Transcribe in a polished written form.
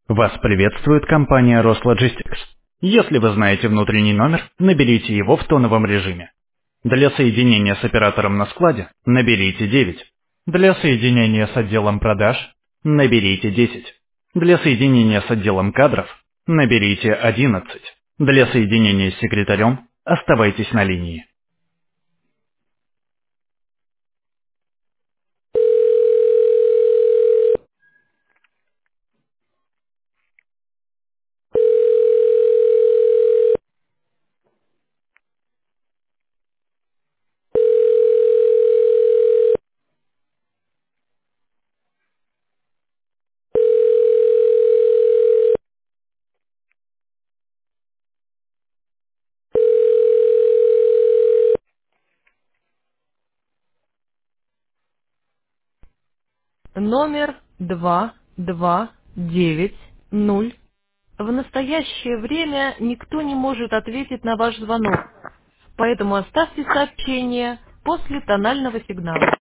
Вас приветствует компания Roslogistics. Если вы знаете внутренний номер, наберите его в тоновом режиме. Для соединения с оператором на складе наберите 9. Для соединения с отделом продаж наберите 10. Для соединения с отделом кадров наберите 11. Для соединения с секретарем оставайтесь на линии. Номер 2290. В настоящее время никто не может ответить на ваш звонок, поэтому оставьте сообщение после тонального сигнала.